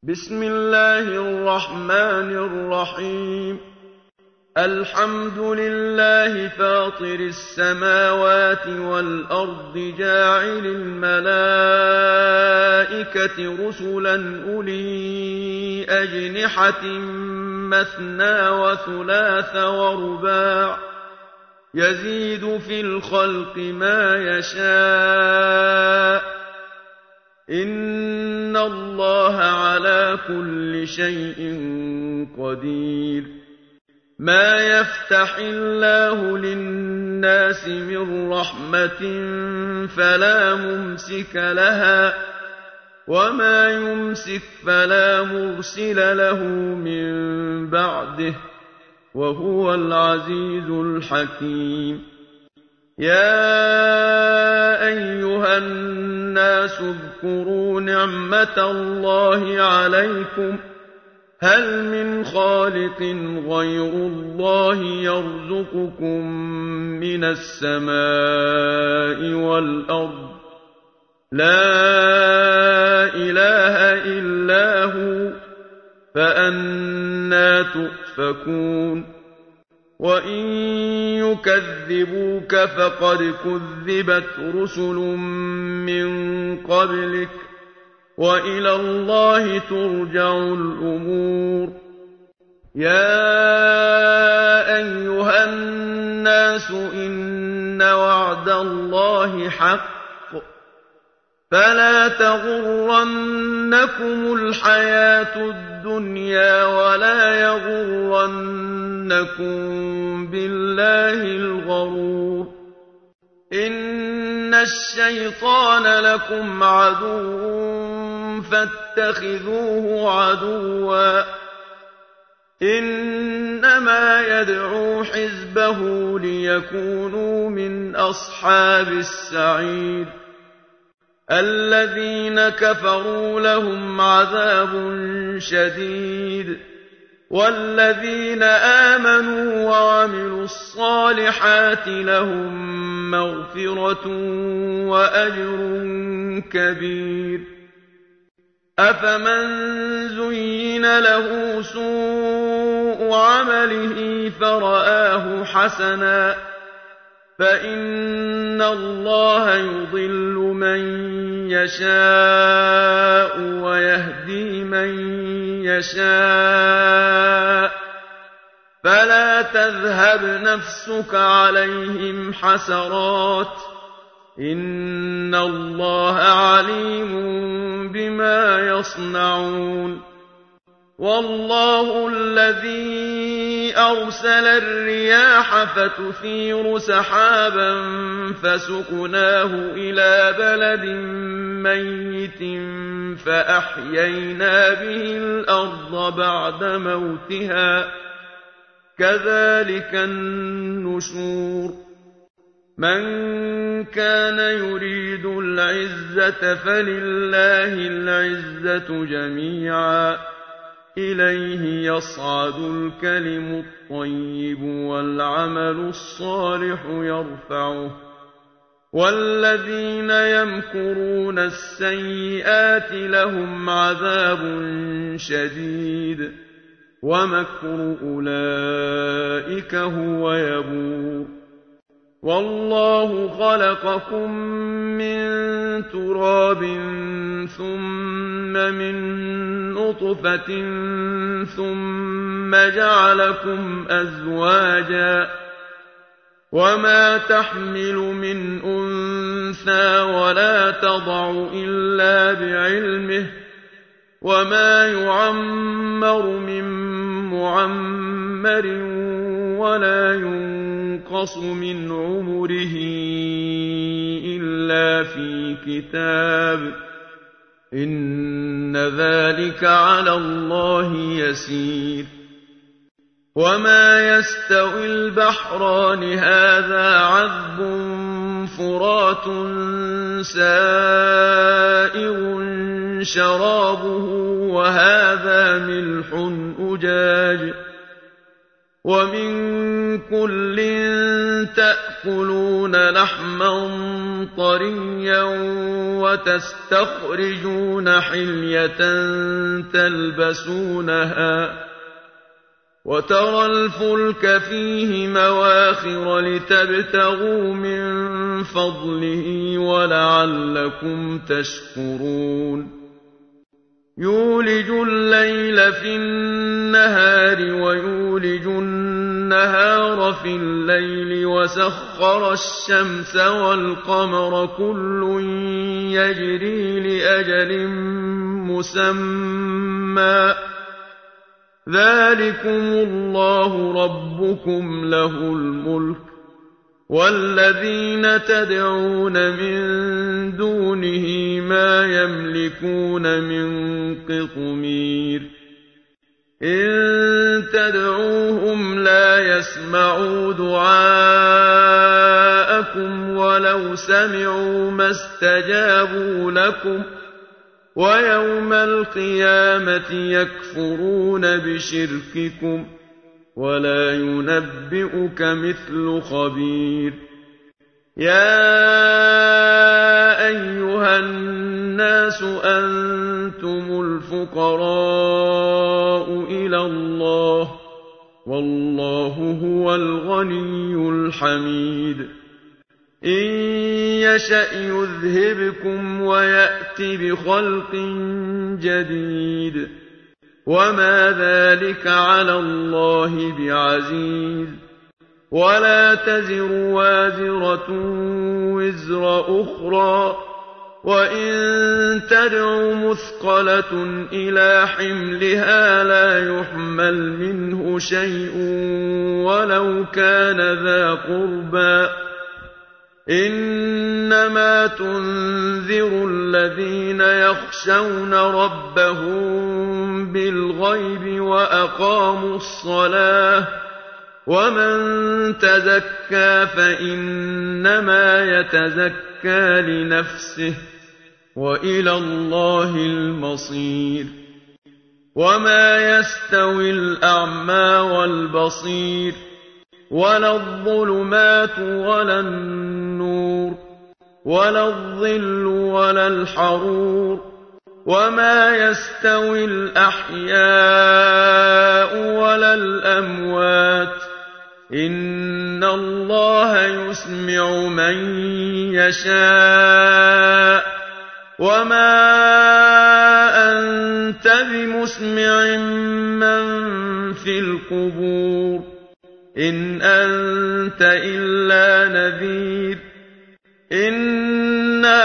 بسم الله الرحمن الرحيم الحمد لله فاطر السماوات والأرض جاعل الملائكة رسلا أولي أجنحة مثنى وثلاث ورباع يزيد في الخلق ما يشاء إن الله على كل شيء قدير ما يفتح الله للناس من رحمة فلا ممسك لها وما يمسك فلا مرسل له من بعده وهو العزيز الحكيم يا أيها الناس اذكروا نعمة الله عليكم هل من خالق غير الله يرزقكم من السماء والأرض لا إله إلا هو فأنى تؤفكون وإن يكذبوك فقد كذبت رسل من قبلك وإلى الله ترجع الأمور يا أيها الناس إن وعد الله حق فلا تغرنكم الحياة الدنيا ولا يغرنكم بالله الغرور إن الشيطان لكم عدو فاتخذوه عدوا إنما يدعو حزبه ليكونوا من أصحاب السعير الذين كفروا لهم عذاب شديد والذين آمنوا وعملوا الصالحات لهم مغفرة وأجر كبير أفمن زين له سوء عمله فرآه حسنا فإن الله يضل من يشاء ويهدي من يشاء فلا تذهب نفسك عليهم حسرات إن الله عليم بما يصنعون والله الذي أرسل الرياح فتثير سحابا فسقناه إلى بلد ميت فأحيينا به الأرض بعد موتها كذلك النشور من كان يريد العزة فلله العزة جميعا إليه يصعد الكلم الطيب والعمل الصالح يرفعه والذين يمكرون السيئات لهم عذاب شديد ومكر أولئك هو يبور والله خلقكم من تراب ثم من نطفة ثم جعلكم أزواجا وما تحمل من أنثى ولا تضع إلا بعلمه وما يعمر من معمر ولا ينقص من عمره إلا في كتاب إن ذلك على الله يسير وما يستوي البحران هذا عذب فرات سائغ شرابه وهذا ملح أجاج ومن كل تأكلون لحما طريا وتستخرجون حلية تلبسونها وترى الفلك فيه مواخر لتبتغوا من فضله ولعلكم تشكرون يولج الليل في النهار ويولج النهار في الليل وسخر الشمس والقمر كل يجري لأجل مسمى ذلكم الله ربكم له الملك والذين تدعون من دونه ما يملكون من قطمير إن تدعوهم لا يسمعوا دعاءكم ولو سمعوا ما استجابوا لكم ويوم القيامة يكفرون بشرككم ولا ينبئك مثل خبير يا أيها الناس أنتم الفقراء إلى الله والله هو الغني الحميد إن يشأ يذهبكم ويأت بخلق جديد وما ذلك على الله بعزيز ولا تزر وازرة وزر أخرى وإن تدع مثقلة إلى حملها لا يحمل منه شيء ولو كان ذا قربى إنما تنذر الذين يخشون ربهم بالغيب وأقاموا الصلاة ومن تزكى فإنما يتزكى لنفسه وإلى الله المصير وما يستوي الأعمى والبصير ولا الظلمات ولا النور ولا الظل ولا الحرور وما يستوي الأحياء ولا الأموات إن الله يسمع من يشاء وما أنت بمسمع من في القبور إن أنت إلا نذير إنا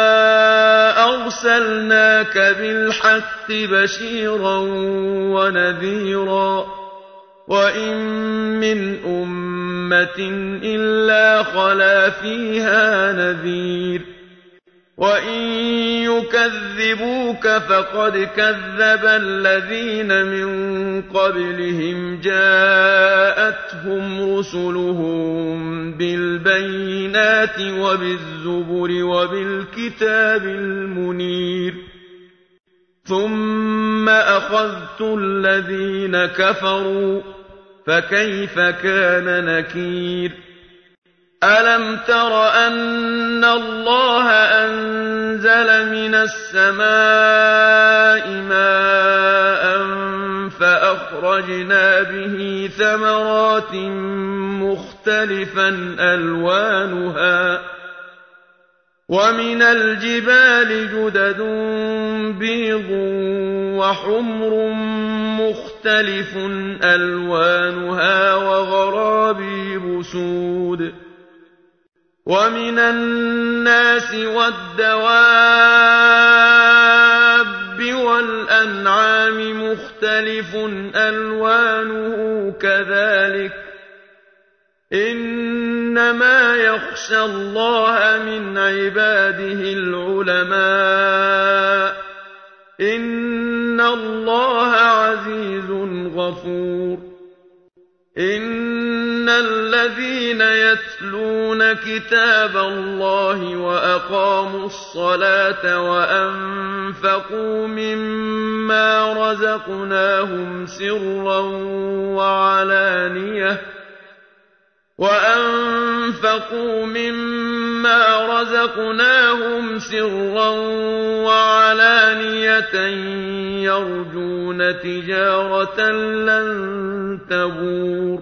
أرسلناك بالحق بشيرا ونذيرا وإن من أمة إلا خلا فيها نذير وإن يكذبوك فقد كذب الذين من قبلهم جاءتهم رسلهم بالبينات وبالزبر وبالكتاب المنير ثم أخذت الذين كفروا فكيف كان نكير ألم تر أن الله أنزل من السماء ماء فأخرجنا به ثمرات مختلفا ألوانها ومن الجبال جدد بيض وحمر مختلف ألوانها وغرابيب سود ومن الناس والدواب والأنعام مختلف ألوانه كذلك إنما يخشى الله من عباده العلماء إن الله عزيز غفور إن الذين يتلون كتاب الله وأقاموا الصلاة وأنفقوا مما رزقناهم سرا وعلانية وأنفقوا مما رزقناهم سرا وعلانية يرجون تجارة لن تبور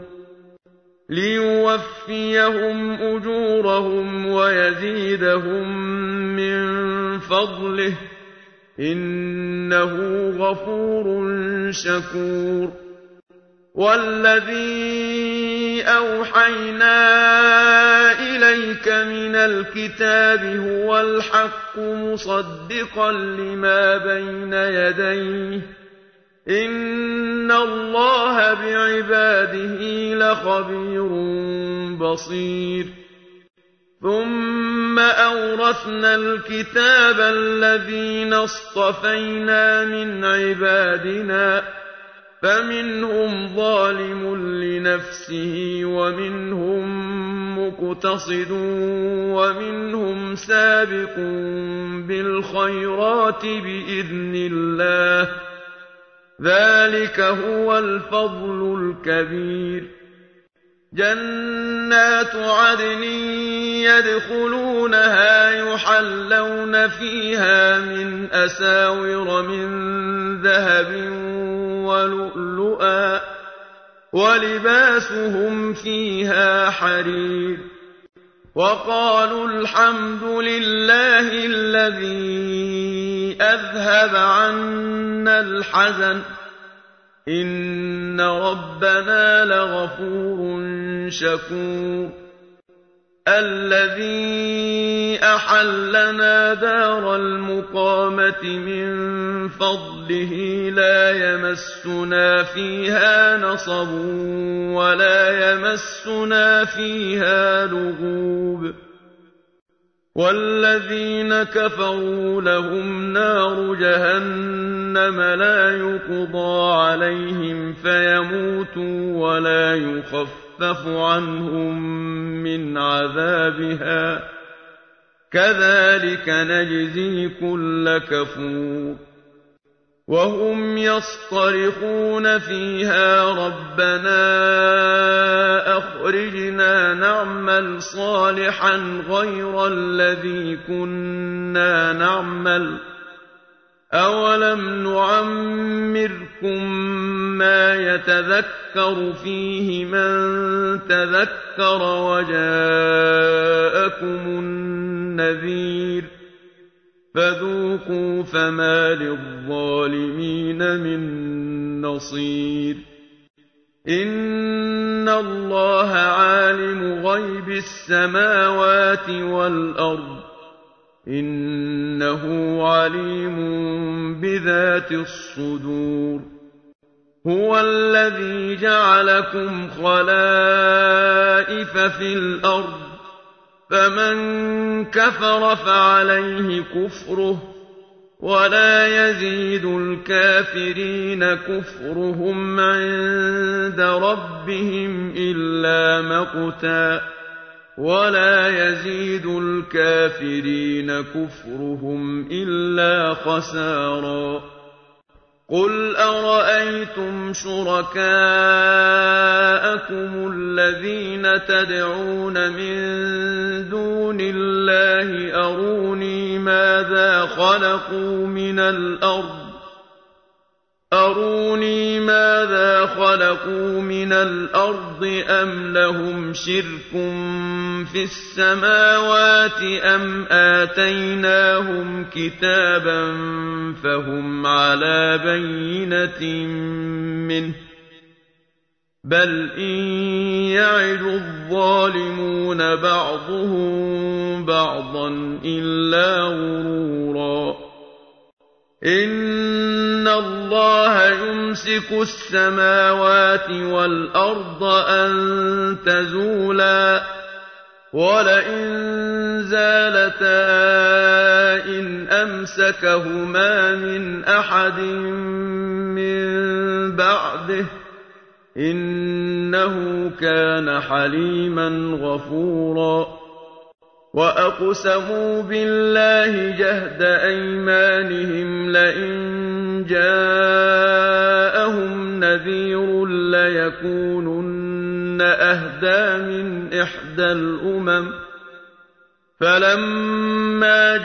ليوفيهم أجورهم ويزيدهم من فضله إنه غفور شكور والذي أوحينا إليك من الكتاب هو الحق مصدقا لما بين يديه إن الله بعباده لخبير بصير ثم أورثنا الكتاب الذين اصطفينا من عبادنا فمنهم ظالم لنفسه ومنهم مقتصد ومنهم سابق بالخيرات بإذن الله ذلك هو الفضل الكبير جنات عدن يدخلونها يحلون فيها من أساور من ذهب ولؤلؤا ولباسهم فيها حرير وقالوا الحمد لله الذي أذهب عنا الحزن إن ربنا لغفور شكور الذي أحلنا دار المقامة من فضله لا يمسنا فيها نصب ولا يمسنا فيها لغوب والذين كفروا لهم نار جهنم لا يقضى عليهم فيموتوا ولا يخفف عنهم من عذابها كذلك نجزي كل كفور وهم يصطرخون فيها ربنا أخرجنا نعمل صالحا غير الذي كنا نعمل أولم نعمركم ما يتذكر فيه من تذكر وجاءكم النذير فذوقوا فما للظالمين من نصير إن الله عالم غيب السماوات والأرض إنه عليم بذات الصدور هو الذي جعلكم خلائف في الأرض فمن كفر فعليه كفره ولا يزيد الكافرين كفرهم عند ربهم إلا مقتا ولا يزيد الكافرين كفرهم إلا خسارا قل أرأيتم شركاءكم الذين تدعون من دون الله أروني ماذا خلقوا من الأرض أم لهم شرك في السماوات أم آتيناهم كتابا فهم على بينة منه بل إن يعد الظالمون بعضهم بعضا إلا غرورا إن الله يمسك السماوات والأرض أن تزولا ولئن زالتا إن أمسكهما من أحد من بعده إنه كان حليما غفورا وأقسموا بالله جهد أيمانهم لئن جاءوا أهدى من إحدى الأمم فلما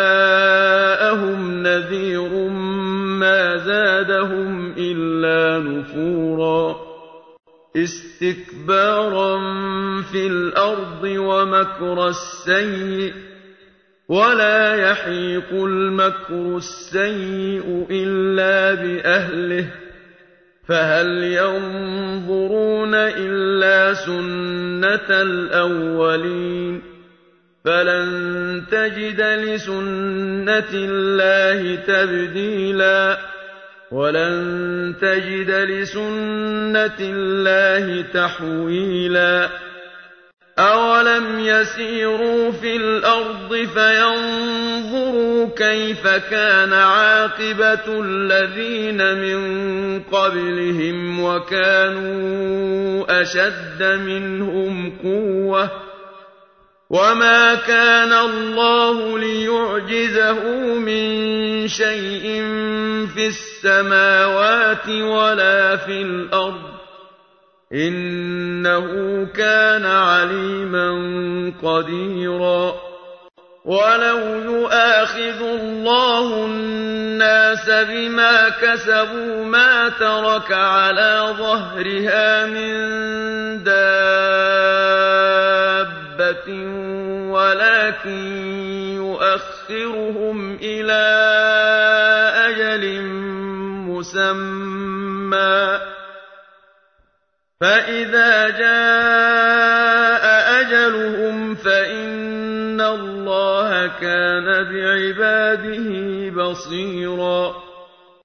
جاءهم نذير ما زادهم إلا نفورا استكبارا في الأرض ومكر السيئ ولا يحيق المكر السيئ إلا بأهله فهل ينظرون إلا سنة الأولين فلن تجد لسنة الله تبديلا ولن تجد لسنة الله تحويلا أولم يسيروا في الأرض فينظروا كيف كان عاقبة الذين من قبلهم وكانوا أشد منهم قوة وما كان الله ليعجزه من شيء في السماوات ولا في الأرض إنه كان عليما قديرا ولو يؤاخذ الله الناس بما كسبوا ما ترك على ظهرها من دابة ولكن يؤخرهم إلى أجل مسمى فإذا جاء أجلهم فإن الله كان بعباده بصيرا